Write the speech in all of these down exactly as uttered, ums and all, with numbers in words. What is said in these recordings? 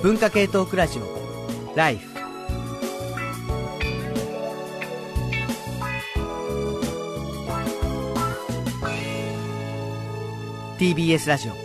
文化系トークラジオライフ。ティービーエス ラジオ。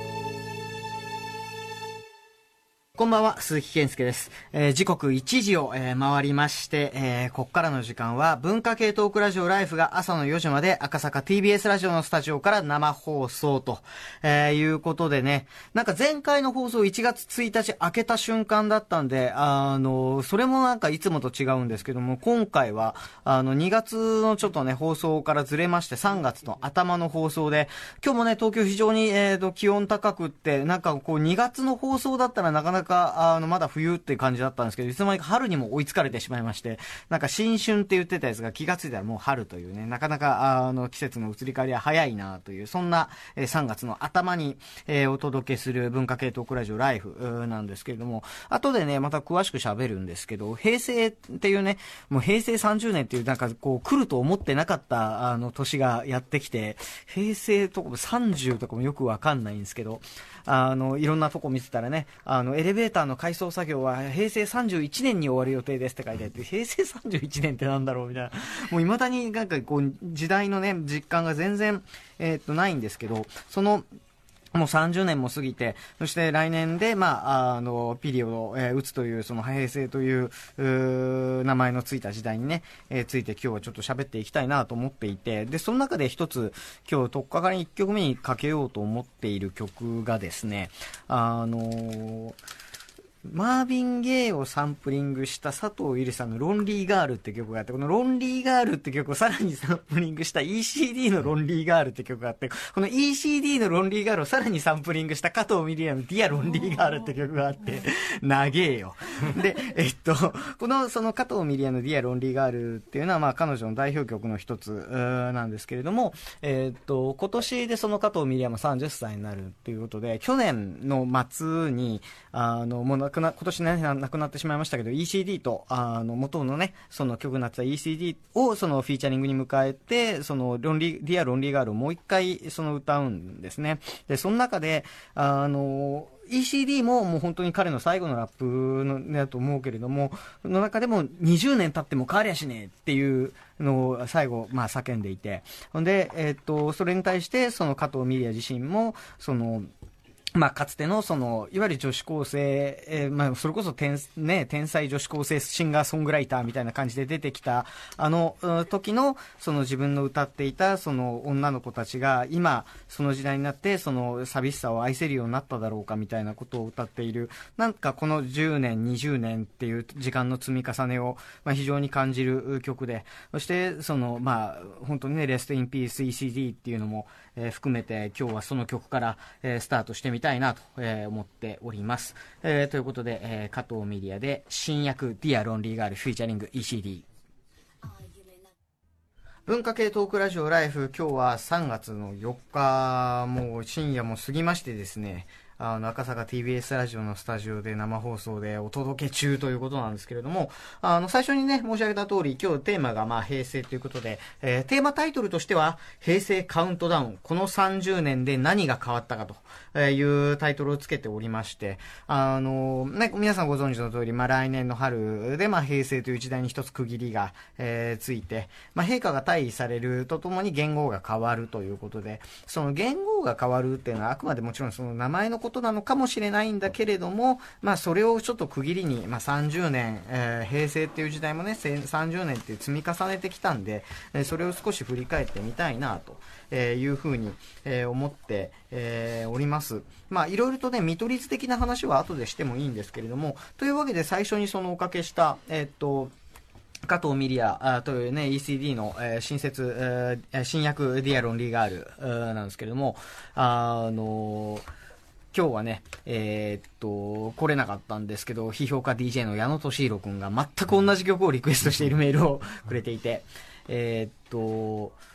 こんばんは、鈴木健介です。えー、時刻いちじを、えー、回りまして、えー、ここからの時間は文化系トークラジオライフが朝のよじまで赤坂 ティービーエス ラジオのスタジオから生放送と、えー、いうことでね、なんか前回の放送いちがつついたち明けた瞬間だったんで、あの、それもなんかいつもと違うんですけども、今回はあのにがつのちょっとね、放送からずれましてさんがつの頭の放送で、今日もね、東京非常に、えーと、気温高くって、なんかこうにがつの放送だったらなかなかあのまだ冬っていう感じだったんですけど、いつの間にか春にも追いつかれてしまいまして、なんか新春って言ってたやつが気がついたらもう春というね、なかなかあの季節の移り変わりは早いなという、そんな、えー、さんがつの頭に、えー、お届けする文化系トークラジオライフなんですけれども、後でねまた詳しく喋るんですけど、平成っていうね、もう平成さんじゅうねんっていうなんかこう来ると思ってなかったあの年がやってきて、平成とかもさんじゅうとかもよくわかんないんですけど、あのいろんなとこ見てたらね、あのエレベーターの改装作業は平成さんじゅういちねんに終わる予定ですって書いてあって、平成さんじゅういちねんってなんだろうみたいな、もう未だになんかこう時代のね実感が全然、えー、っとないんですけど、そのもうさんじゅうねんも過ぎて、そして来年で、まあ、あの、ピリオドを、えー、打つという、その平成という、う名前のついた時代にね、えー、ついて今日はちょっと喋っていきたいなと思っていて、で、その中で一つ、今日、とっかかりいっきょくめにかけようと思っている曲がですね、あのー、マーヴィン・ゲイをサンプリングした佐藤ゆりさんのロンリーガールって曲があって、このロンリーガールって曲をさらにサンプリングした イーシーディー のロンリーガールって曲があって、この イーシーディー のロンリーガールをさらにサンプリングした加藤ミリアのディアロンリーガールって曲があって、長えよ。で、えっと、このその加藤ミリアのディアロンリーガールっていうのは、まあ彼女の代表曲の一つなんですけれども、えっと、今年でその加藤ミリアもさんじゅっさいになるっていうことで、去年の末に、あの、もう今年ね、亡くなってしまいましたけど、イーシーディー と、あの、元のね、その曲になってた イーシーディー を、そのフィーチャリングに迎えて、その、ロンリー、ディア・ロンリーガールをもう一回、その歌うんですね。で、その中で、あの、イーシーディー ももう本当に彼の最後のラップのだと思うけれども、の中でもにじゅうねん経っても変わりゃしねえっていうのを最後、まあ叫んでいて、ほんで、えっと、それに対して、その加藤ミリア自身も、その、まあ、かつての、その、いわゆる女子高生、えー、まあ、それこそ天、ね、天才女子高生シンガーソングライターみたいな感じで出てきた、あの、時の、その自分の歌っていた、その女の子たちが、今、その時代になって、その寂しさを愛せるようになっただろうかみたいなことを歌っている。なんかこのじゅうねん、にじゅうねんっていう時間の積み重ねを、まあ、非常に感じる曲で、そして、その、まあ、本当にね、レストインピース イーシーディー っていうのも、えー、含めて、今日はその曲から、えー、スタートしてみたいなと、えー、思っております。えー、ということで、えー、加藤ミリアで新薬ディアロンリーガールフィーチャリング イーシーディー。文化系トークラジオライフ、今日はさんがつのよっか、もう深夜も過ぎましてですね、あの赤坂 ティービーエス ラジオのスタジオで生放送でお届け中ということなんですけれども、あの最初にね申し上げた通り、今日テーマがまあ平成ということで、えー、テーマタイトルとしては平成カウントダウン、このさんじゅうねんで何が変わったかというタイトルをつけておりまして、あのね、皆さんご存知の通り、まあ、来年の春でまあ平成という時代に一つ区切りが、えー、ついて、まあ、陛下が退位されるとともに元号が変わるということで、その元号が変わるっていうのはあくまでもちろんその名前のことなのかもしれないんだけれども、まあそれをちょっと区切りに、まあさんじゅうねん、えー、平成っていう時代もね、さんじゅうねんって積み重ねてきたんで、それを少し振り返ってみたいなというふうに思っております。まあいろいろとね、見取り図的な話は後でしてもいいんですけれども、というわけで最初にそのおかけした、えー、っと、加藤ミリアというね イーシーディー の、えー、新設、えー、新薬ディアロンリーガール、えー、なんですけれども、あのー今日はね、えー、っと、来れなかったんですけど、批評家 ディージェー の矢野俊弘くんが全く同じ曲をリクエストしているメールをくれていて、えー、っと、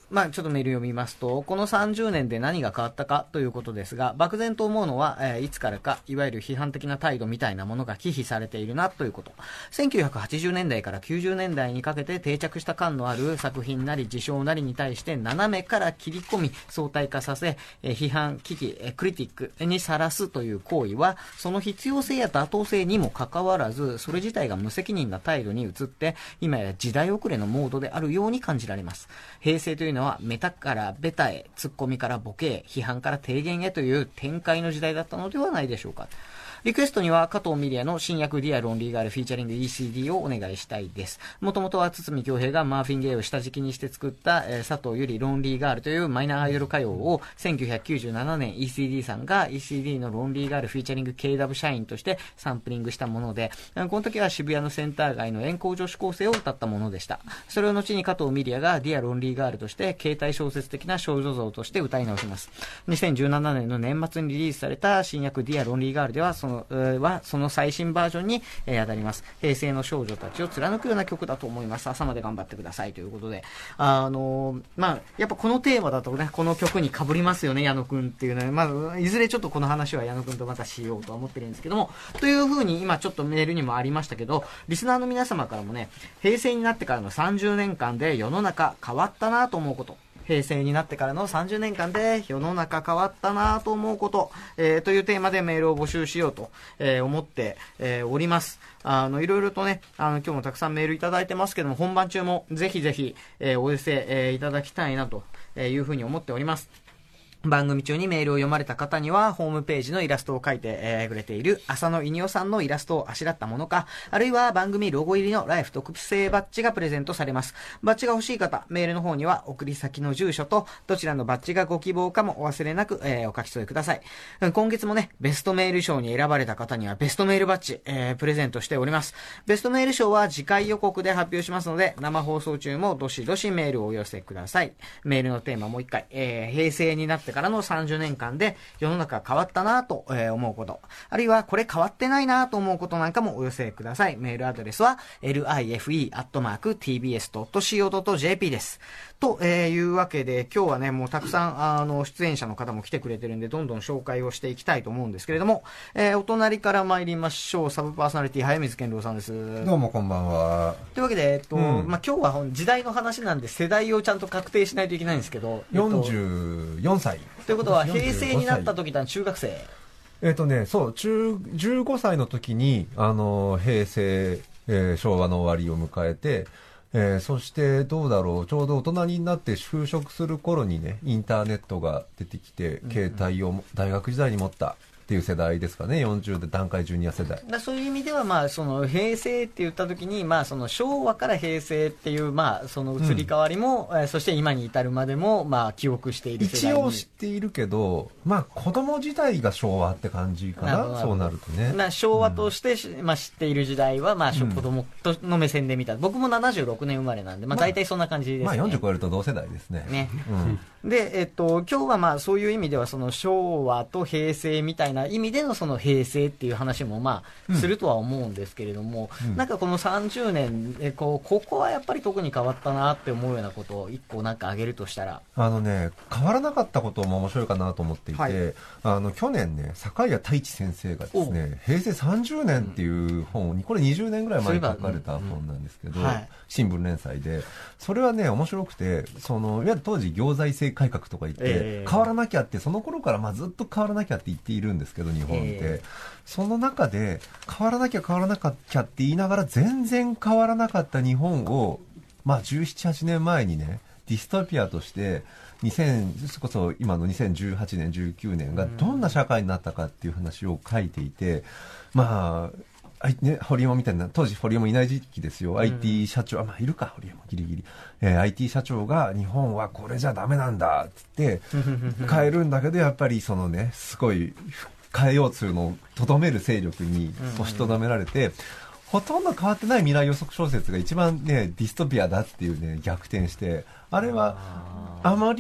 まあ、ちょっとメール読みますと、このさんじゅうねんで何が変わったかということですが、漠然と思うのは、えー、いつからか、いわゆる批判的な態度みたいなものが忌避されているなということ。せんきゅうひゃくはちじゅうねんだいからきゅうじゅうねんだいにかけて定着した感のある作品なり事象なりに対して斜めから切り込み、相対化させ、えー、批判、危機、えー、クリティックにさらすという行為は、その必要性や妥当性にもかかわらず、それ自体が無責任な態度に移って、今や時代遅れのモードであるように感じられます。平成というのはメタからベタへ、ツッコミからボケへ、批判から提言へという展開の時代だったのではないでしょうか。リクエストには加藤ミリアの新薬ディアロンリーガールフィーチャリング イーシーディー をお願いしたいです。もともとは堤恭平がマーフィンゲイを下敷きにして作った、えー、佐藤ゆりロンリーガールというマイナーアイドル歌謡をせんきゅうひゃくきゅうじゅうななねん イーシーディー さんが イーシーディー のロンリーガールフィーチャリング ケーダブ 社員としてサンプリングしたもので、この時は渋谷のセンター街の遠行女子高生を歌ったものでした。それを後に加藤ミリアがディアロンリーガールとして携帯小説的な少女像として歌い直します。にせんじゅうななねんの年末にリリースされた新薬ディアロンリーガールではその、えー、はその最新バージョンに、えー、当たります。平成の少女たちを貫くような曲だと思います。朝まで頑張ってくださいということで、あのー、まあやっぱこのテーマだとね、この曲に被りますよね、矢野くんっていうのは、まあいずれちょっとこの話は矢野くんとまたしようとは思ってるんですけども、というふうに今ちょっとメールにもありましたけど、リスナーの皆様からもね、平成になってからのさんじゅうねんかんで世の中変わったなと思うこと、平成になってからのさんじゅうねんかんで世の中変わったなと思うこと、えー、というテーマでメールを募集しようと、えー、思って、えー、おります。あのいろいろとね、あの今日もたくさんメールいただいてますけども、本番中もぜひぜひ、えー、お寄せ、えー、いただきたいなというふうに思っております。番組中にメールを読まれた方にはホームページのイラストを描いて、えー、くれている浅野稲夫さんのイラストをあしらったものか、あるいは番組ロゴ入りのライフ特製バッジがプレゼントされます。バッジが欲しい方、メールの方には送り先の住所とどちらのバッジがご希望かもお忘れなく、えー、お書き添えください。今月もね、ベストメール賞に選ばれた方にはベストメールバッジ、えー、プレゼントしております。ベストメール賞は次回予告で発表しますので、生放送中もどしどしメールをお寄せください。メールのテーマもう一回、えー、平成になってからのさんじゅうねんかんで世の中変わったなと思うこと、あるいはこれ変わってないなと思うことなんかもお寄せください。メールアドレスは エルアイエフイー アットマーク ティービーエス ドット シーオー ドット ジェーピー です。と、えー、いうわけで今日はね、もうたくさんあの出演者の方も来てくれてるんで、どんどん紹介をしていきたいと思うんですけれども、えー、お隣から参りましょう。サブパーソナリティ早水健郎さんです。 どうもこんばんは。 というわけで、えっと、 うん、 まあ、今日は時代の話なんで世代をちゃんと確定しないといけないんですけど、 よんじゅうよんさいということは平成になった時だ、中学生。 えっ、ー、とね、そう、中、じゅうごさいの時に、あの、平成、えー、昭和の終わりを迎えて、えー、そしてどうだろう、ちょうど大人になって就職する頃にね、インターネットが出てきて、うんうん、携帯を大学時代に持ったっていう世代ですかね。よんじゅうで団塊ジュニア世代だ。そういう意味では、まあ、その平成って言った時に、まあ、その昭和から平成っていう、まあ、その移り変わりも、うん、そして今に至るまでも、まあ、記憶している世代に。 一応知っているけど、まあ、子供時代が昭和って感じかな。そうなるとね、 まあ、昭和として、うん、まあ、知っている時代は、まあ、子供との目線で見た、うん、僕もななじゅうろくねん生まれなんで、まあ、大体そんな感じですね。 まあ、まあ、よんじゅう超えると同世代ですね。 ね、うん、で、えっと、今日はまあそういう意味ではその昭和と平成みたいな意味でのその平成っていう話もまあするとは思うんですけれども、うん、なんかこのさんじゅうねんえこうここはやっぱり特に変わったなって思うようなことを一個なんか挙げるとしたら、 あのね、変わらなかったことも面白いかなと思っていて、はい、あの去年ね、坂井太一先生がですね、平成さんじゅうねんっていう本に、これにじゅうねんぐらい前に書かれた本なんですけど、うんうんはい、新聞連載で、それはね面白くて、そのいわゆる当時行財政改革とか言って、えー、変わらなきゃって、その頃からまあずっと変わらなきゃって言っているんですけど、日本って、えー、その中で変わらなきゃ変わらなきゃって言いながら全然変わらなかった日本を、まあじゅうなな、はちねんまえにね、ディストピアとしてにせんそれこそ今のにせんじゅうはちねんじゅうきゅうねんがどんな社会になったかっていう話を書いていて、まああね、堀江門みたいな、当時堀江門いない時期ですよ、うん、アイティー 社長、あ、まあいるか、堀江門ギリギリ、えー、アイティー 社長が日本はこれじゃダメなんだって言って変えるんだけど、やっぱりそのね、すごい変えようというのをとどめる勢力に押しとどめられて、うんうん、ほとんど変わってない未来予測小説が一番ね、ディストピアだっていうね、逆転して、あれはあまり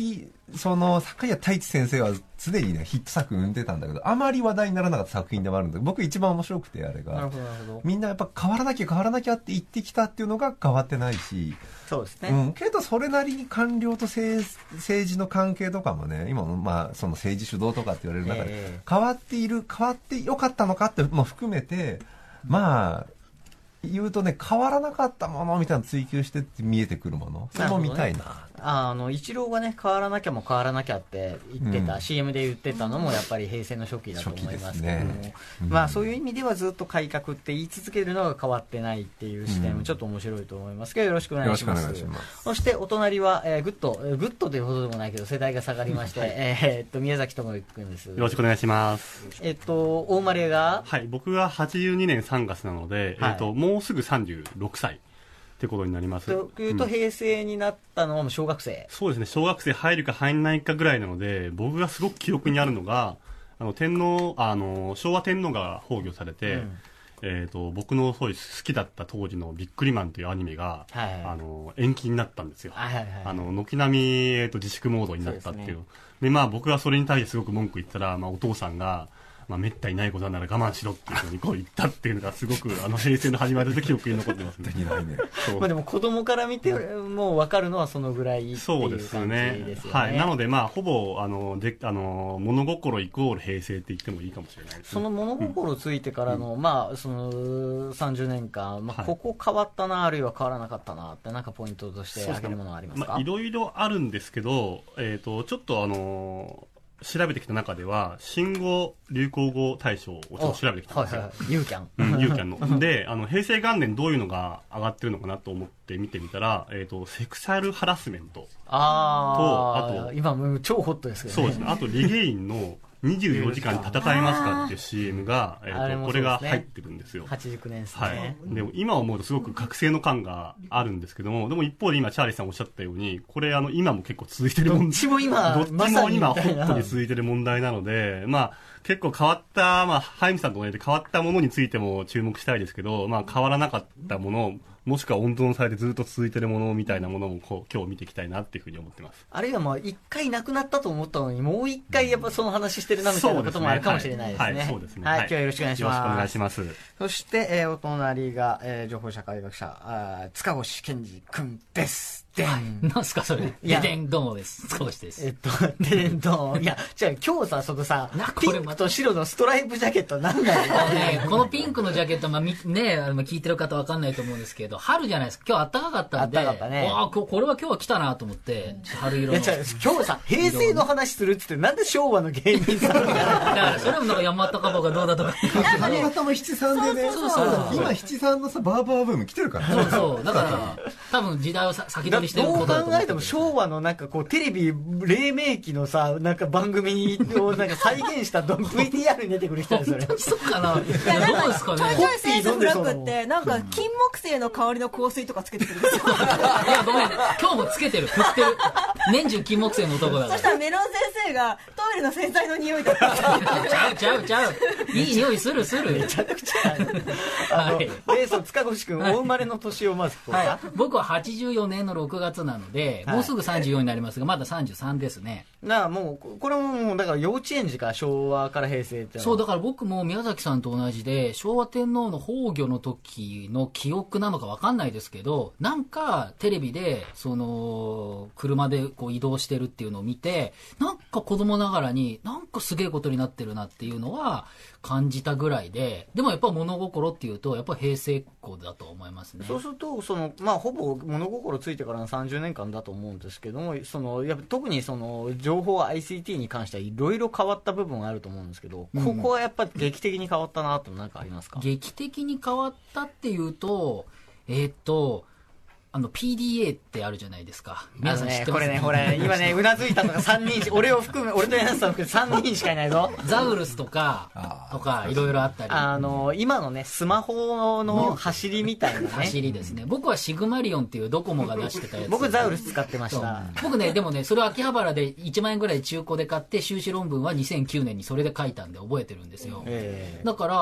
その坂井太一先生は常にねヒット作生んでたんだけど、あまり話題にならなかった作品でもあるんだけど、僕一番面白くてあれが、 なるほどなるほど。 みんなやっぱ変わらなきゃ変わらなきゃって言ってきたっていうのが変わってないし、 そうですね、 うん、けどそれなりに官僚と 政, 政治の関係とかもね、今の、まあ、その政治主導とかって言われる中で、えー、変わっている、変わってよかったのかっても含めて、まあ言うとね、変わらなかったものみたいなの追求してって見えてくるもの、それも見たいな。 あのイチローがね、変わらなきゃも変わらなきゃって言ってた、うん、シーエム で言ってたのもやっぱり平成の初期だと思いますけども、ね、うん、まあそういう意味ではずっと改革って言い続けるのが変わってないっていう視点もちょっと面白いと思いますけど、よろしくお願いします。ますそしてお隣は、えー、グッドグッドというほどでもないけど世代が下がりまして、はい、えー、っと宮崎智之君です。 よろしくお願いします。 えー、っとお生まれが、 はい、僕がはちじゅうにねんさんがつなので、はい、えー、っともうすぐさんじゅうろくさいってことになります。 というと、平成になったのは小学生、 うん、そうですね、小学生入るか入らないかぐらいなので、僕がすごく記憶にあるのが、あの天皇あの昭和天皇が崩御されて、うん、えー、と僕のそういう好きだった当時のビックリマンというアニメが、はいはい、あの延期になったんですよ。はいはいはい、あの軒並み、えー、と自粛モードになったっていう。で、ね、でまあ、僕はそれに対してすごく文句言ったら、まあ、お父さんがまあ、めったにないことなら我慢しろっていうふうにこう言ったっていうのがすごくあの平成の始まりの記憶に残ってますね。 まあでも子供から見てもう分かるのはそのぐらいっていう感じですよね。 そうですね。はい。なのでまあほぼあのであの物心イコール平成って言ってもいいかもしれないですね。 その物心ついてからの、うん、まあそのさんじゅうねんかん、まあ、ここ変わったな、あるいは変わらなかったなってなんかポイントとして挙げるものはありますか？ まあいろいろあるんですけど、えっとちょっとあの調べてきた中では新語・流行語大賞をちょっと調べてきたんですよ。はいはい、 ユーキャン、 うん、ユーキャンので、あの平成元年どういうのが上がってるのかなと思って見てみたら、えーと、セクシャルハラスメントと、 ああと今もう超ホットですけどね。 そうですね。あとリゲインのにじゅうよじかん戦えますかっていう シーエム が、えーと、これが入ってるんですよ。 はちじゅうきゅうねんですね。 はい。でも今思うとすごく覚醒の感があるんですけども、でも一方で今チャーリーさんおっしゃったように、これあの今も結構続いてる問題。 どっちも今、 どっちも今ホットに続いてる問題なので、まあ結構変わった、まあハイムさんと同じで変わったものについても注目したいですけど、まあ変わらなかったもの、もしくは温存されてずっと続いてるものみたいなものもこう今日見ていきたいなっていうふうに思ってます。 あるいはもう一回なくなったと思ったのにもう一回やっぱその話してるなみたいなこともあるかもしれないですね。 はい、そうですね。 はい、今日はよろしくお願いします。 よろしくお願いします。 そして、えー、お隣が、えー、情報社会学者あ塚越健二君です。でん、 なんすかそれ。ででんどうもです。塚越です。 えっとででんどういやじゃあ今日さそのさピンクと白のストライプジャケットなんだよ、 ね、このピンクのジャケット、まあみねあの聞いてる方わかんないと思うんですけど、春じゃないですか。今日暖かかったんで、 暖かかったね。 あここれは今日は来たなと思って春色の。いや今日さ平成の話するっつってなんで昭和の芸人さんみたいな。だからそれもなんか山形かぼがどうだとか。 山形も七三でね。そうそうそう。今七三のさバーバーブーム来てるから。 そうそう。だから多分時代を先取りしてることだと思う。 でも昭和のなんかこうテレビ黎明期のさなんか番組をなんか再現した ブイティーアール に出てくる人ですよね。 そうかな。いやなんかどうですかね。ちょいちょいセンスフラッグってなんか金木犀の香りの香水とかつけてくるんですよ。いやごめん今日もつけてる振ってる年中金木犀の男だから。 そしたらメロン先生がトイレの洗剤の匂いだった。 ちゃうちゃうちゃう。いい匂いするする。 めちゃくちゃ。あのレース塚越君お生まれの年をまず。 はい。僕ははちじゅうよねんのろくがつなので。もうすぐさんじゅうよんになりますがまださんじゅうさんですね。 なあもうこれももうだから幼稚園児か昭和から平成ってそうだから僕も宮崎さんと同じで昭和天皇の崩御の時の記憶なのか分かんないですけどなんかテレビでその車でこう移動してるっていうのを見てなんか子供ながらになんかすげえことになってるなっていうのは感じたぐらいででもやっぱ物心っていうとやっぱ平成っ子だと思いますね。 そうするとその、まあ、ほぼ物心ついてからのさんじゅうねんかんだと思うんですけどもそのやっぱ特にその情報 アイシーティー に関してはいろいろ変わった部分があると思うんですけど、うん、ここはやっぱり劇的に変わったなと何かありますか？ 劇的に変わったっていうとえー、っとあの ピーディーエー ってあるじゃないですか。皆さん知ってます？ これね、これ今ねうなずいたのがさんにんし俺を含め俺と柳さんを含めさんにんしかいないぞ。 ザウルスとかとかいろいろあったりあの今のねスマホの走りみたいなね走りですね。僕はシグマリオンっていうドコモが出してたやつ僕ザウルス使ってました。 僕ねでもねそれを秋葉原でいちまんえんぐらい中古で買って修士論文はにせんきゅうねんにそれで書いたんで覚えてるんですよ、えー、だから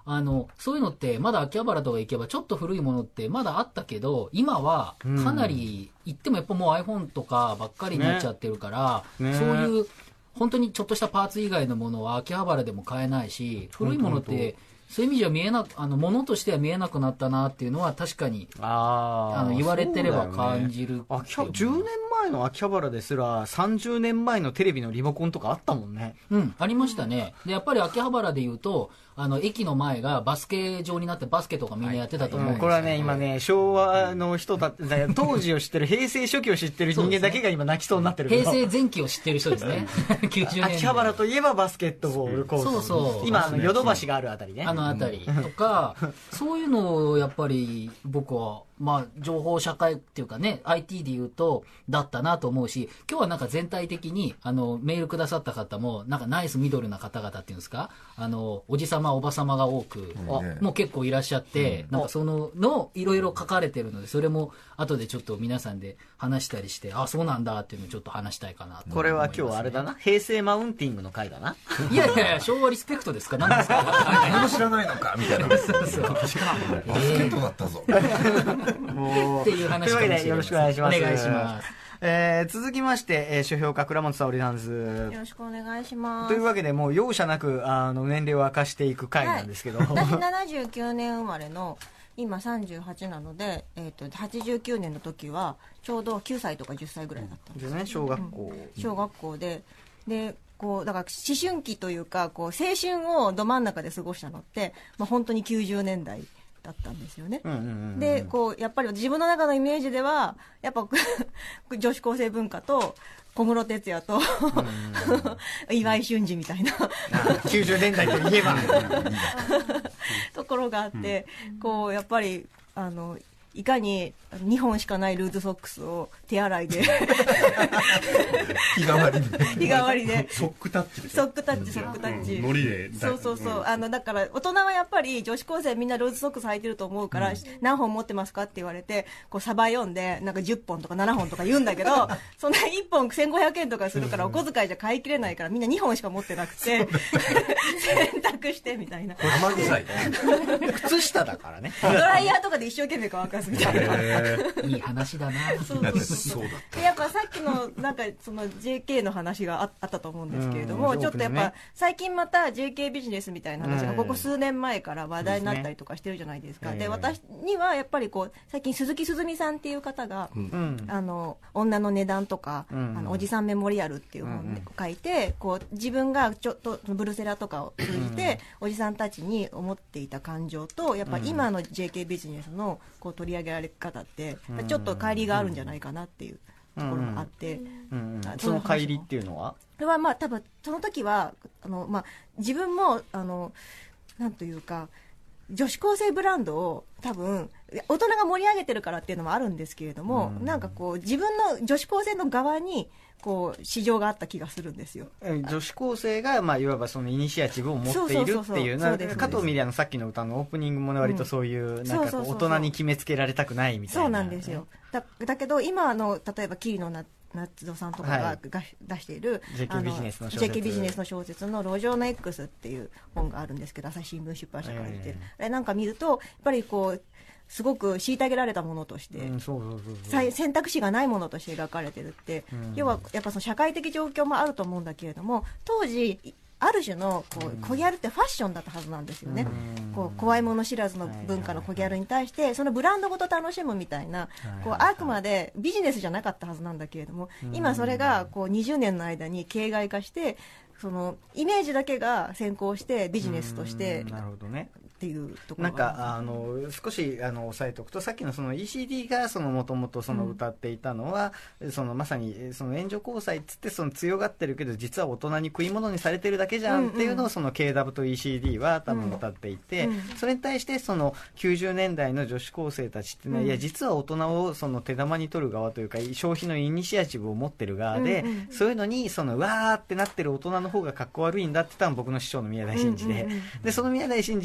あのそういうのってまだ秋葉原とか行けばちょっと古いものってまだあったけど、今はかなり行ってもやっぱもう iPhone とかばっかりになっちゃってるから、ねね、そういう本当にちょっとしたパーツ以外のものは秋葉原でも買えないし、古いものってそういう意味じゃ見えなあのものとしては見えなくなったなっていうのは確かにああの言われてれば感じる、ね、 じゅうねんまえの秋葉原ですらさんじゅうねんまえのテレビのリモコンとかあったもんね。 うんありましたね。でやっぱり秋葉原でいうとあの駅の前がバスケ場になってバスケとかみんなやってたと思うんですけど、 はいはい、これはね今ね昭和の人だ当時を知ってる平成初期を知ってる人間だけが今泣きそうになってるけど、 平成前期を知ってる人ですねきゅうじゅうねん秋葉原といえばバスケットボールコート、 そうそう今あのヨドバシがあるあたりね、 あのあたりとかそういうのをやっぱり僕はまあ情報社会っていうかね アイティー で言うとだったなと思うし、今日はなんか全体的にあのメールくださった方もなんかナイスミドルな方々っていうんですか、あのおじさまおばさまが多く、うん、もう結構いらっしゃって、うん、なんかそののいろいろ書かれてるので、それも後でちょっと皆さんで話したりして、あそうなんだっていうのをちょっと話したいかなと、ね、 これは今日あれだな、平成マウンティングの回だな。 いやいやいや昭和リスペクトですか、何ですか何も知らないのかみたいなそうそうバスケットだったぞもうっていう話かもしれない。 よろしくお願いします。 お願いします。 えー、続きまして、えー、書評家倉本沙織なんです。 よろしくお願いします。 というわけでもう容赦なくあの年齢を明かしていく回なんですけど、はい、 私ななじゅうきゅうねん生まれの今さんじゅうはちなので、えー、とはちじゅうきゅうねんの時はちょうどきゅうさいとかじゅっさいぐらいだったんですね、小学校、 うん、小学校ででこうだから思春期というかこう青春をど真ん中で過ごしたのって、まあ、本当にきゅうじゅうねんだいだったんですよね、うんうんうんうん、でこうやっぱり自分の中のイメージではやっぱ女子高生文化と小室哲哉と岩井俊二みたいなきゅうじゅうねんだいといえばところがあって、こうやっぱりあのいかににほんしかないルーズソックスを手洗いで日替わりで日替わりでソックタッチでソックタッチソックタッチ、 うん、ノリでそうそうそう、うん、あのだから大人はやっぱり女子高生みんなルーズソックス履いてると思うから、うん、何本持ってますかって言われてこうサバ読んでなんかじゅっぽんとかななほんとか言うんだけどそんないっぽんせんごひゃくえんとかするからお小遣いじゃ買い切れないからみんなにほんしか持ってなくて洗濯してみたいな生臭い靴下だからねドライヤーとかで一生懸命乾かすみたいないい話だな。 そうそうそうでやっぱさっきのなんかその ジェーケー の話が あ, あったと思うんですけれども、ちょっとやっぱ最近また ジェーケー ビジネスみたいな話がここ数年前から話題になったりとかしてるじゃないですか。で、で私にはやっぱりこう最近鈴木すずみさんっていう方が、うん、あの女の値段とか、うん、あのおじさんメモリアルっていう本で書いて、こう自分がちょっとブルセラとかを通じて、うん、おじさんたちに思っていた感情とやっぱ今の ジェーケー ビジネスのこう取り上げられ方ってちょっと乖離があるんじゃないかなっていうところがあって、うんうんうん、その乖離っていうのはそれはまあ多分その時はあの、まあ、自分もあのなんというか女子高生ブランドを多分大人が盛り上げてるからっていうのもあるんですけれども、うん、なんかこう自分の女子高生の側にこう市場があった気がするんですよ。 女子高生が、まあ、いわばそのイニシアチブを持っているっていう加藤ミリアのさっきの歌のオープニングも割とそういう、うん、なんかこう大人に決めつけられたくないみたいな。 そうなんですよ。だ, だけど今の例えば桐野夏蔵さんとかが、はい、出しているジェーケー ビジネスの小説ジェーケー ビジネスの小説の路上の X っていう本があるんですけど、朝日新聞出版社から出てる、えー、あれなんか見るとやっぱりこうすごく虐げられたものとして、うん、そうそうそうそう選択肢がないものとして描かれてるって、うん、要はやっぱその社会的状況もあると思うんだけれども、当時ある種のこう小ギャルってファッションだったはずなんですよね、うん、こう怖いもの知らずの文化の小ギャルに対してそのブランドごと楽しむみたいな、こうあくまでビジネスじゃなかったはずなんだけれども、今それがこうにじゅうねんの間に形骸化してそのイメージだけが先行してビジネスとしてなるほどねっていうところなんかあの少しあの押さえておくと、さっきのその イーシーディー がそのもともとその歌っていたのは、うん、そのまさにその援助交際っつってその強がってるけど実は大人に食い物にされてるだけじゃんっていうのをその ケーダブリュー と イーシーディー は多分歌っていて、うん、それに対してそのきゅうじゅうねんだいの女子高生たちってね、うん、いや実は大人をその手玉に取る側というか消費のイニシアチブを持ってる側で、うんうん、そういうのにそのわーってなってる大人の方がかっこ悪いんだって多分僕の師匠の宮台真司で、うんうんうん、でその宮台真司もなんか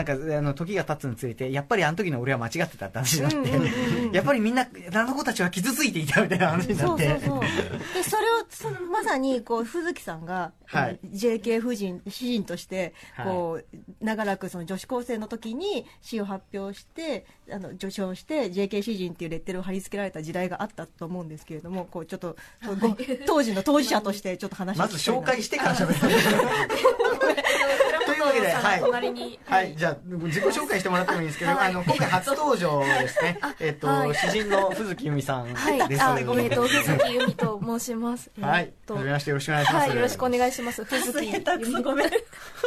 かあの時が経つにつれてやっぱりあの時の俺は間違ってたって話になって、うんうんうん、やっぱりみんなあの子たちは傷ついていたみたいな話になって、そうそうそうでそれをそのまさにこう藤木さんが、はい、ジェーケー 夫人詩人としてこう、はい、長らくその女子高生の時に詩を発表してあの受賞して ジェーケー 詩人っていうレッテルを貼り付けられた時代があったと思うんですけれども、こうちょっと当時の当事者としてちょっと話まず紹介してから喋るというわけで、はい、隣に、はい、はい、じゃあ自己紹介してもらってもいいんですけど、はい、あの今回初登場ですね。えっと、はい、詩人の藤木由美さんです。はい、 あ、ごめんと藤木由美と申します。 はい、はじめましてよろしくお願いします。 はい、よろしくお願いします。藤木由美。ごめん。い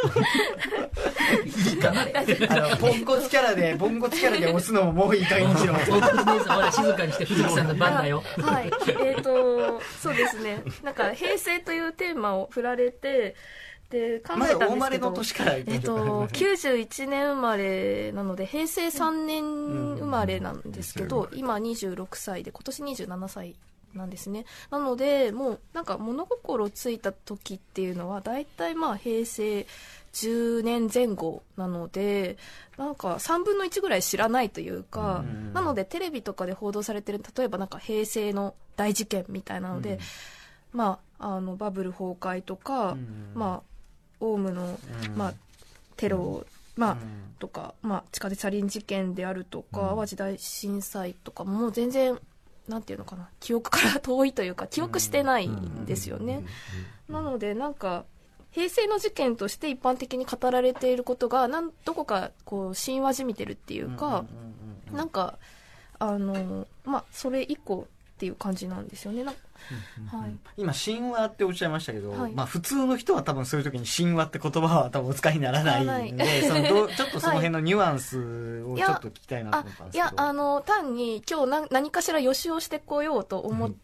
いかな。あのポンコツキャラでポンコツキャラで押すのももういい加減にしろ。 ポンコツ姉さんほら静かにして藤木さんの番だよ。 はい、えっとそうですね。なんか平成というテーマを振られて。で考えたんですけど、まだお生まれの年からえっと、きゅうじゅういちねん生まれなので平成さんねん生まれなんですけど、うん、今にじゅうろくさいで今年にじゅうななさいなんですね。なのでもうなんか物心ついた時っていうのはだいたいまあ平成じゅうねんぜん後なのでなんかさんぶんのいちぐらい知らないというか、うん、なのでテレビとかで報道されてる例えばなんか平成の大事件みたいなので、うん、まあ、あのバブル崩壊とか、うん、まあオウムの、まあ、テロ、まあ、とか、まあ、地下鉄サリン事件であるとか、淡路大震災とかもう全然なんていうのかな記憶から遠いというか記憶してないんですよね。なのでなんか平成の事件として一般的に語られていることがなんどこかこう神話じみてるっていうか、なんかあのまあそれ以降っていう感じなんですよね。なんかはい、 今神話っておっしゃいましたけど、はい、まあ、普通の人は多分そういう時に神話って言葉は多分お使いにならないんでそのどちょっとその辺のニュアンスをちょっと聞きたいなと思ったんですけど、 いや、あの単に今日何何かしら予習をしてこようと思って、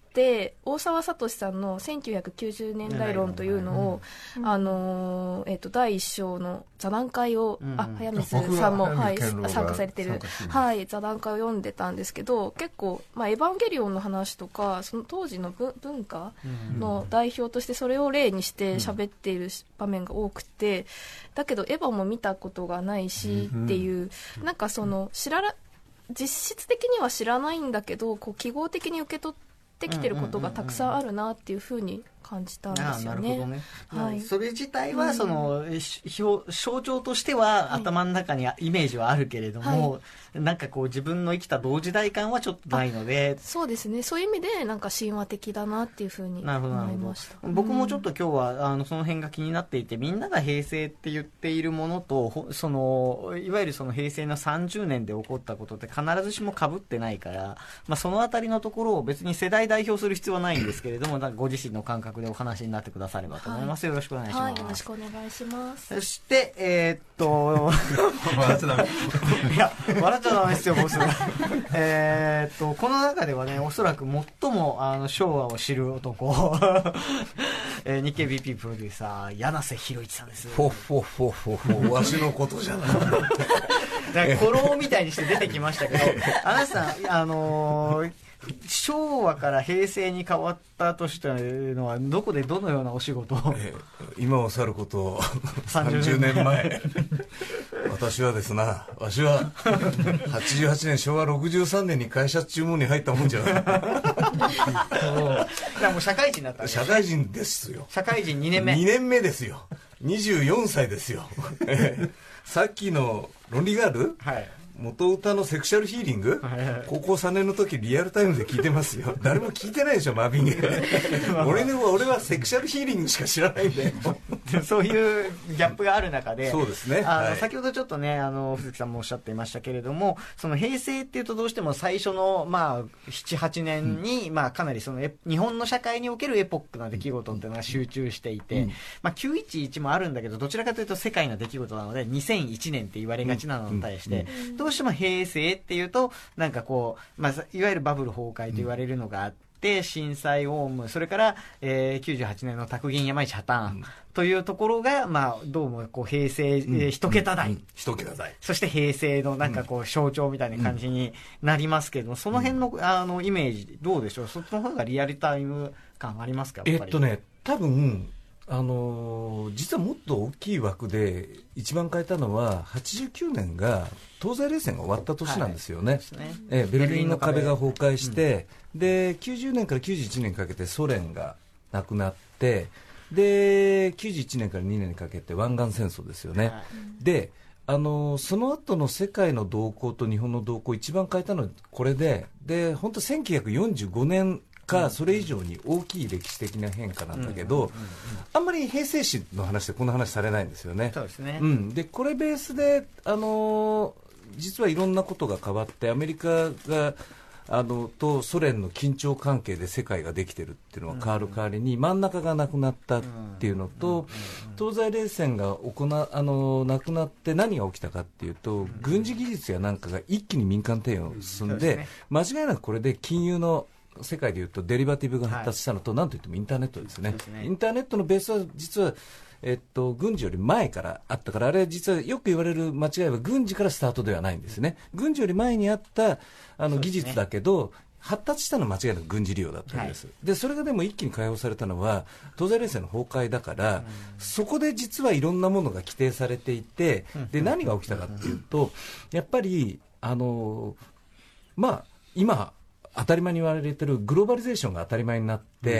うん、大沢聡さんのせんきゅうひゃくきゅうじゅうねんだい論というのを、うん、あのえー、とだいいっ章の座談会を、うん、あ早水さんも、はい、参加されてる、はい、座談会を読んでたんですけど結構、まあ、エヴァンゲリオンの話とかその当時の文文化の代表としてそれを例にして喋っている場面が多くて、だけどエヴァも見たことがないしっていう、なんかその知らら実質的には知らないんだけどこう記号的に受け取ってきてることがたくさんあるなっていうふうに感じたんですよね。 なるほどね、はい、それ自体はその、うん、象徴としては頭の中にイメージはあるけれども、はい、なんかこう自分の生きた同時代感はちょっとないので、 そうですね、そういう意味でなんか神話的だなっていうふうに思いました。 僕もちょっと今日はあのその辺が気になっていて、みんなが平成って言っているものとそのいわゆるその平成のさんじゅうねんで起こったことって必ずしも被ってないから、まあ、そのあたりのところを別に世代代表する必要はないんですけれどもご自身の感覚でお話になってくださればと思います、はい、よろしくお願いします、 はい、よろしくお願いします。 そしてえー、っと笑っちゃダメいや笑っちゃダメですよボスえっとこの中ではねおそらく最もあの昭和を知る男、えー、日経 ビーピー プロデューサー柳瀬博一さんです。 ほっほっほっほっほわしのことじゃないなんか古老みたいにして出てきましたけどあなたさんあのー昭和から平成に変わった年というのはどこでどのようなお仕事を、えー、今を去ることさんじゅうねんまえ私はですなわしははちじゅうはちねんしょうわろくじゅうさんねんに会社注文に入ったもんじゃないだからもう社会人だったんです、 社会人ですよ。 社会人にねんめにねんめですよ。にじゅうよんさいですよさっきの論理ガール、はい、元歌のセクシャルヒーリング、はいはい、高校さんねんの時リアルタイムで聞いてますよ。誰も聞いてないでしょマーヴィンゲ俺の俺はセクシャルヒーリングしか知らないんでそういうギャップがある中で、 そうですね、 あの、 はい、 先ほどちょっとねあの鈴木さんもおっしゃっていましたけれども、その平成っていうとどうしても最初のまあななはちねんに、うん、まあかなりその日本の社会におけるエポックな出来事っていうのが集中していて、うん、まあきゅういちいちもあるんだけどどちらかというと世界の出来事なのでにせんいちねんって言われがちなのに対して、うんうん、どうしても平成っていうとなんかこう、まあ、いわゆるバブル崩壊と言われるのがあって、うん、震災オウムそれから、えー、きゅうじゅうはちねんの宅銀山一破綻、うん、というところが、まあ、どうもこう平成、うんえー、一桁台、うん、 一桁台そして平成のなんかこう象徴みたいな感じになりますけども、うん、その辺の、あのイメージどうでしょう。そっちの方がリアルタイム感ありますか。 やっぱりえっとね多分あのー、実はもっと大きい枠で一番変えたのははちじゅうきゅうねんが東西冷戦が終わった年なんですよね、はい、えベルリンの壁が崩壊して、うん、できゅうじゅうねんからきゅうじゅういちねんにかけてソ連がなくなって、できゅうじゅういちねんからにねんにかけて湾岸戦争ですよね、はい、であのその後の世界の動向と日本の動向を一番変えたのはこれで、で本当せんきゅうひゃくよんじゅうごねんかそれ以上に大きい歴史的な変化なんだけど、あんまり平成史の話でこんな話されないんですよね。 そうですね、 うん、でこれベースで、あのー、実はいろんなことが変わって、アメリカがあのとソ連の緊張関係で世界ができてるっていうのが変わる代わりに、真ん中がなくなったっていうのと、東西冷戦が行なあのなくなって何が起きたかっていうと、軍事技術やなんかが一気に民間転用進んで、間違いなくこれで金融の世界でいうとデリバティブが発達したのと、はい、なんといってもインターネットですね。ですね。インターネットのベースは実は、えっと、軍事より前からあったから、あれ実はよく言われる間違いは軍事からスタートではないんですね。軍事より前にあったあの技術だけど、発達したのは間違いなく軍事利用だったんです、はい、でそれがでも一気に解放されたのは東西冷戦の崩壊だから、うん、そこで実はいろんなものが規定されていて、で何が起きたかっていうと、やっぱりあのまあ今当たり前に言われてるグローバリゼーションが当たり前になって、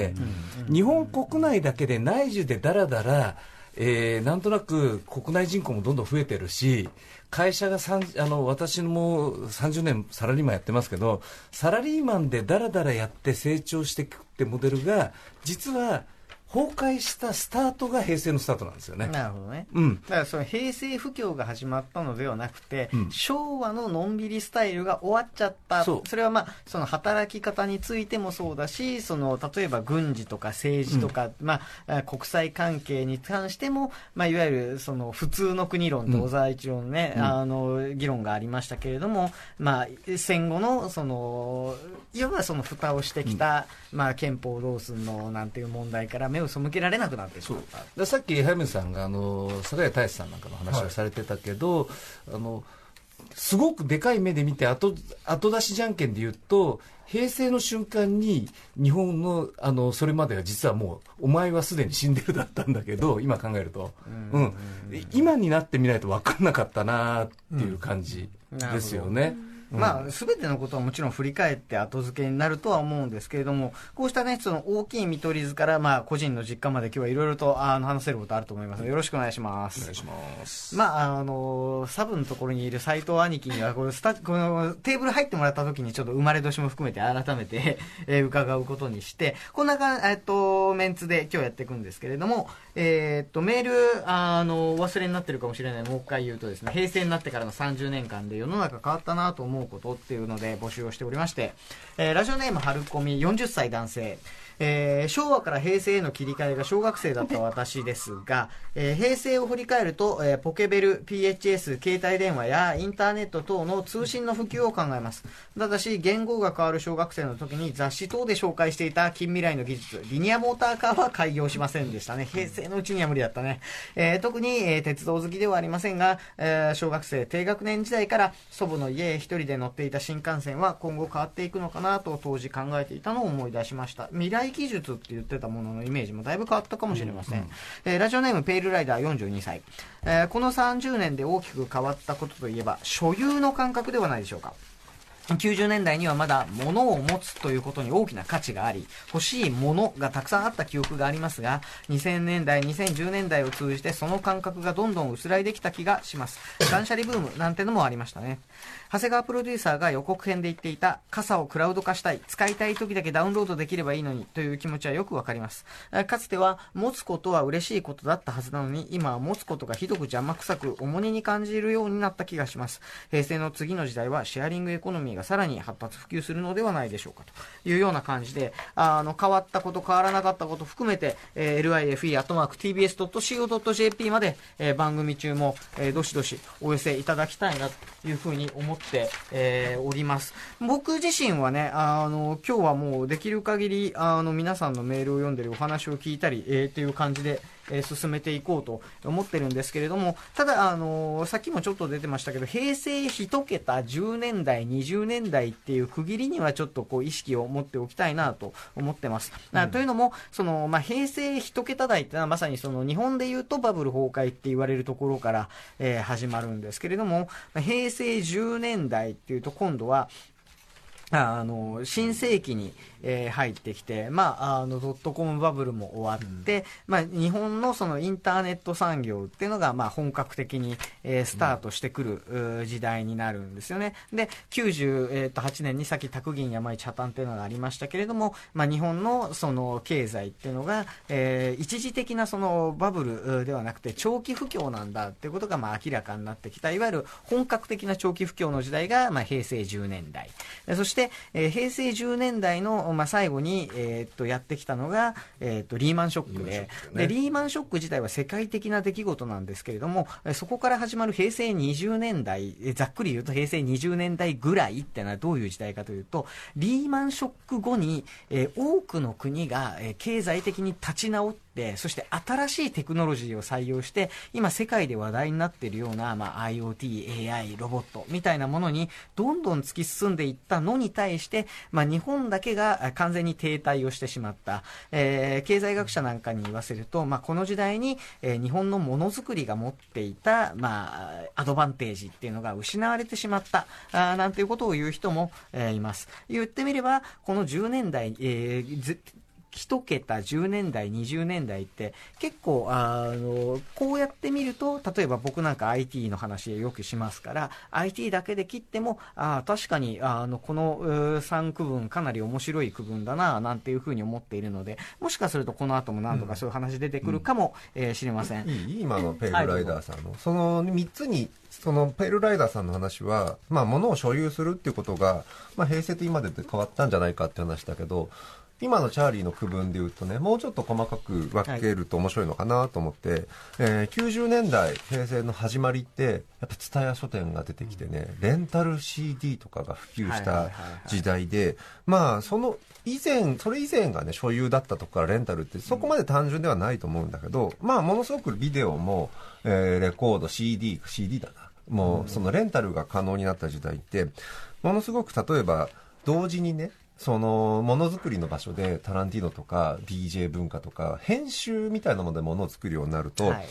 うん、日本国内だけで内需でだらだら、えー、なんとなく国内人口もどんどん増えてるし、会社がさんあの私もさんじゅうねんサラリーマンやってますけど、サラリーマンでだらだらやって成長していくってモデルが実は崩壊したスタートが平成のスタートなんですよね。 なるほどね、 うん、 だからその平成不況が始まったのではなくて、うん、昭和ののんびりスタイルが終わっちゃった。 そ, それはまあその働き方についてもそうだし、その例えば軍事とか政治とか、うん、まあ、国際関係に関しても、まあ、いわゆるその普通の国論と小沢一郎のね、うん、あの議論がありましたけれども、まあ、戦後のそのいわばその蓋をしてきた、うん、まあ、憲法どうすんのなんていう問題から目を背けられなくなってしまった。 でさっき早水さんがあの坂井太一さんなんかの話をされてたけど、はい、あのすごくでかい目で見て 後, 後出しじゃんけんで言うと、平成の瞬間に日本 の, あのそれまでは実はもうお前はすでに死んでるだったんだけど、今考えると、うんうんうん、今になってみないと分かんなかったなっていう感じですよね、うんまあ、全てのことはもちろん振り返って後付けになるとは思うんですけれども、こうしたねその大きい見取り図から、まあ、個人の実家まで今日はいろいろとあの話せることあると思いますので、よろしくお願いします。 お願いします。 まあ、あのサブのところにいる斉藤兄貴にはこのスタこのテーブル入ってもらった時にちょっと生まれ年も含めて改めて、えー、伺うことにして、こんなか、えっと、メンツで今日やっていくんですけれども、えー、っとメールあのお忘れになってるかもしれない、もう一回言うとですね、平成になってからのさんじゅうねんかんで世の中変わったなと思うことっていうので募集をしておりまして、えー、ラジオネーム春コミよんじゅっさい男性、えー、昭和から平成への切り替えが小学生だった私ですが、えー、平成を振り返ると、えー、ポケベル、ピーエイチエス、携帯電話やインターネット等の通信の普及を考えます。ただし言語が変わる小学生の時に雑誌等で紹介していた近未来の技術、リニアモーターカーは開業しませんでしたね。平成のうちには無理だったね、えー、特に、えー、鉄道好きではありませんが、えー、小学生低学年時代から祖母の家へ一人で乗っていた新幹線は今後変わっていくのかなと当時考えていたのを思い出しました。未来技術って言ってたもののイメージもだいぶ変わったかもしれません、うんうん、えー、ラジオネームペイルライダーよんじゅうにさい、えー、このさんじゅうねんで大きく変わったことといえば所有の感覚ではないでしょうか。きゅうじゅうねんだいにはまだ物を持つということに大きな価値があり、欲しいものがたくさんあった記憶がありますが、にせんねんだい、にせんじゅうねんだいを通じてその感覚がどんどん薄らいできた気がします。断捨離ブームなんてのもありましたね。長谷川プロデューサーが予告編で言っていた傘をクラウド化したい、使いたい時だけダウンロードできればいいのにという気持ちはよくわかります。かつては持つことは嬉しいことだったはずなのに、今は持つことがひどく邪魔くさく重荷に感じるようになった気がします。平成の次の時代はシェアリングエコノミーがさらに発達普及するのではないでしょうかというような感じで、あの変わったこと変わらなかったこと含めて、えー、エルアイエフイー アットマーク ティービーエス ドット シーオー ドット ジェーピー まで、えー、番組中も、えー、どしどしお寄せいただきたいなというふうに思って、えー、おります。僕自身はね、あの今日はもうできる限りあの皆さんのメールを読んでるお話を聞いたり、えー、という感じでえー、進めていこうと思ってるんですけれども、ただ、あのー、さっきもちょっと出てましたけど、平成一桁じゅうねんだいにじゅうねんだいっていう区切りにはちょっとこう意識を持っておきたいなと思ってます。うん、というのもその、まあ、平成一桁台ってのはまさにその日本でいうとバブル崩壊って言われるところから、えー、始まるんですけれども、平成じゅうねんだいっていうと今度はあの新世紀に、えー、入ってきて、まあ、あのドットコムバブルも終わって、うんまあ、日本のそのインターネット産業っていうのが、まあ、本格的に、えー、スタートしてくる、うん、時代になるんですよね。できゅうじゅうはちねんにさっき宅銀山一破綻っていうのがありましたけれども、まあ、日本のその経済っていうのが、えー、一時的なそのバブルではなくて長期不況なんだっていうことがまあ明らかになってきた、いわゆる本格的な長期不況の時代が、まあ、平成じゅうねんだい、そして、えー、平成じゅうねんだいの、まあ、最後に、えー、っとやってきたのが、えー、っとリーマンショック で, リーマンショック、ね、でリーマンショック自体は世界的な出来事なんですけれども、そこから始まる平成にじゅうねんだい、ざっくり言うと平成にじゅうねんだいぐらいってのはどういう時代かというと、リーマンショック後に、えー、多くの国が、えー、経済的に立ち直って、そして新しいテクノロジーを採用して今世界で話題になっているような、まあ、IoT、エーアイ、ロボットみたいなものにどんどん突き進んでいったのに対して、まあ、日本だけが完全に停滞をしてしまった、えー、経済学者なんかに言わせると、まあ、この時代に、えー、日本のものづくりが持っていた、まあ、アドバンテージっていうのが失われてしまったあなんていうことを言う人も、えー、います。言ってみればこのじゅうねんだい、えー、ず一桁じゅうねんだいにじゅうねんだいって結構あのこうやって見ると、例えば僕なんか アイティー の話よくしますから、 アイティー だけで切ってもあ確かにあのこのさん区分かなり面白い区分だななんていうふうに思っているので、もしかするとこの後も何とかそういう話出てくるかも、うんえー、知れません。 いい今のペールライダーさんの、はい、そのみっつにそのペールライダーさんの話は、まあ、物を所有するっていうことが、まあ、平成と今で変わったんじゃないかって話だけど、今のチャーリーの区分で言うとね、もうちょっと細かく分けると面白いのかなと思って、はいえー、きゅうじゅうねんだい平成の始まりってやっぱ蔦屋書店が出てきてね、レンタル シーディー とかが普及した時代で、まあその以前それ以前がね所有だったとこからレンタルってそこまで単純ではないと思うんだけど、まあものすごくビデオも、えー、レコード シーディー シーディー だな、もうそのレンタルが可能になった時代ってものすごく例えば同時にね、そのものづくりの場所でタランティーノとか ディージェー 文化とか編集みたいなものでものを作るようになると、はい、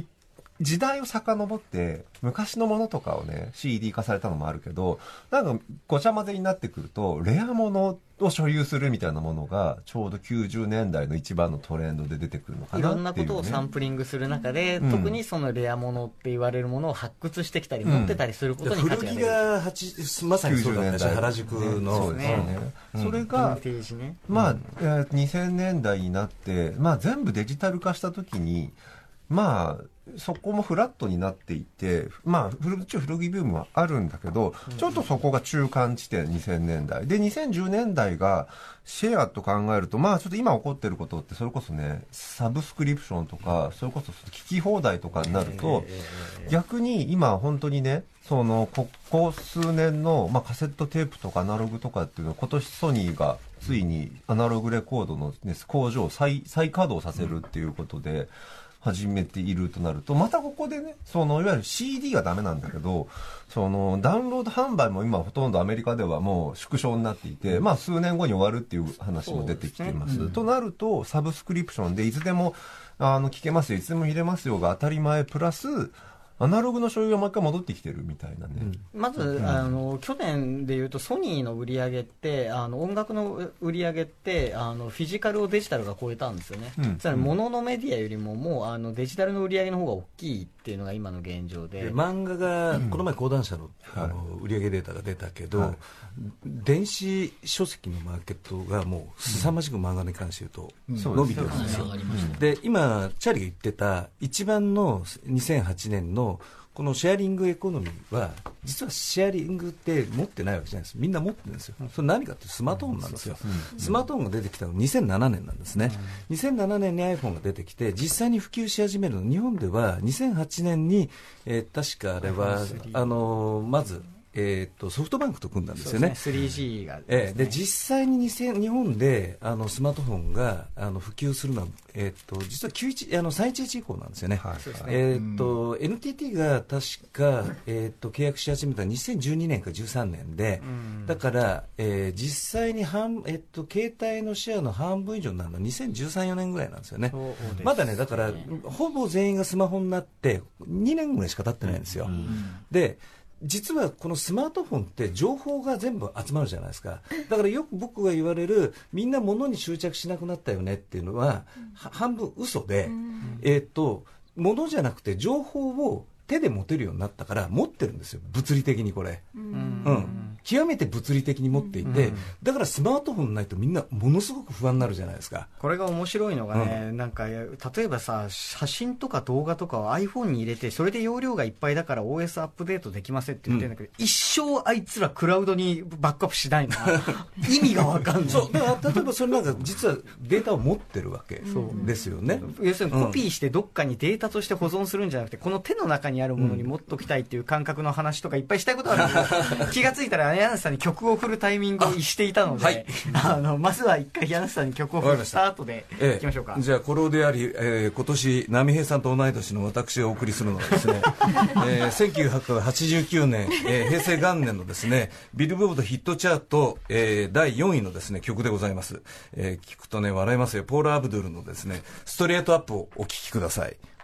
時代を遡って昔のものとかをね シーディー 化されたのもあるけど、なんかごちゃ混ぜになってくるとレアものを所有するみたいなものがちょうどきゅうじゅうねんだいの一番のトレンドで出てくるのかなっていう、ね、いろんなことをサンプリングする中で、うん、特にそのレアものって言われるものを発掘してきたり、うん、持ってたりすることに価値が出る。 古着がはちまさにそうだったでしょ、原宿の、 ね、そうですね、うん、それが、ね、まあ、にせんねんだいになって、まあ、全部デジタル化した時にまあそこもフラットになっていて、まあ古着古着ブームはあるんだけど、ちょっとそこが中間地点にせんねんだいでにせんじゅうねんだいがシェアと考えると、まあちょっと今起こってることってそれこそねサブスクリプションとかそれこそ聞き放題とかになると、逆に今本当にねそのここ数年の、まあ、カセットテープとかアナログとかっていうのは今年ソニーがついにアナログレコードの、ね、工場を 再, 再稼働させるっていうことで始めているとなると、またここでねそのいわゆる シーディー がダメなんだけど、そのダウンロード販売も今ほとんどアメリカではもう縮小になっていて、まあ数年後に終わるっていう話も出てきています。そうですね、うん、となるとサブスクリプションでいつでもあの聞けますよ、いつでも入れますよが当たり前プラスアナログの所有がもう一回戻ってきてるみたいなね、 うん、まず、うん、あの去年でいうとソニーの売り上げってあの音楽の売り上げってあのフィジカルをデジタルが超えたんですよね、うん、つまり物のメディアよりももうあのデジタルの売り上げの方が大きいっていうのが今の現状 で, で漫画が、うん、この前講談社 の,、あの売り上げデータが出たけど、はい、電子書籍のマーケットがもう凄まじく漫画に関して言うと伸びてるんですよ、うん、で今チャーリーが言ってた一番のにせんはちねんのこのシェアリングエコノミーは実はシェアリングって持ってないわけじゃないです。みんな持ってるんですよ。それ何かってスマートフォンなんですよ。スマートフォンが出てきたのにせんななねんなんですね。にせんななねんに iPhone が出てきて実際に普及し始めるの日本ではにせんはちねんに、えー、確かあれはあのー、まずえー、とソフトバンクと組んだんですよね。 スリージー がですね、 えー、で実際に日本であのスマートフォンがあの普及するのは、えー、と実はきゅういちあのさんいちいち以降なんですよね。はい、えー、と エヌティーティー が確か、えー、と契約し始めたのはにせんじゅうにねんかじゅうさんねんで、だから、えー、実際に半、えー、と携帯のシェアの半分以上になるのはにせんじゅうさん、よねんぐらいなんですよね。まだね、だからほぼ全員がスマホになってにねんぐらいしか経ってないんですよ。で実はこのスマートフォンって情報が全部集まるじゃないですか。だからよく僕が言われるみんな物に執着しなくなったよねっていうのは、うん、半分嘘で、うん、えー、っと物じゃなくて情報を手で持てるようになったから持ってるんですよ、物理的にこれ、うんうん、極めて物理的に持っていて、うん、だからスマートフォンないとみんなものすごく不安になるじゃないですか。 これが面白いのがね、うん、なんか例えばさ、写真とか動画とかを iPhone に入れて、それで容量がいっぱいだから オーエス アップデートできませんって言ってるんだけど、うん、一生あいつらクラウドにバックアップしないの意味が分かんない。 そうだから例えばそれなんか実はデータを持ってるわけですよね。 要するにコピーしてどっかにデータとして保存するんじゃなくて、この手の中にあるものにもっときたいっていう感覚の話とかいっぱいしたいことあるんですけど気がついたら柳さんに曲を振るタイミングを逸していたので、はい、あのまずは一回柳さんに曲を振った後でいきましょうか。 ええ、じゃあこれであり、えー、今年波平さんと同い年の私がお送りするのはですね、えー、せんきゅうひゃくはちじゅうきゅうねん、えー、平成元年のですねビルボードヒットチャート、えー、だいよんいのですね曲でございます。えー、聞くとね笑いますよ。ポール・アブドゥルのですねストレートアップをお聴きください。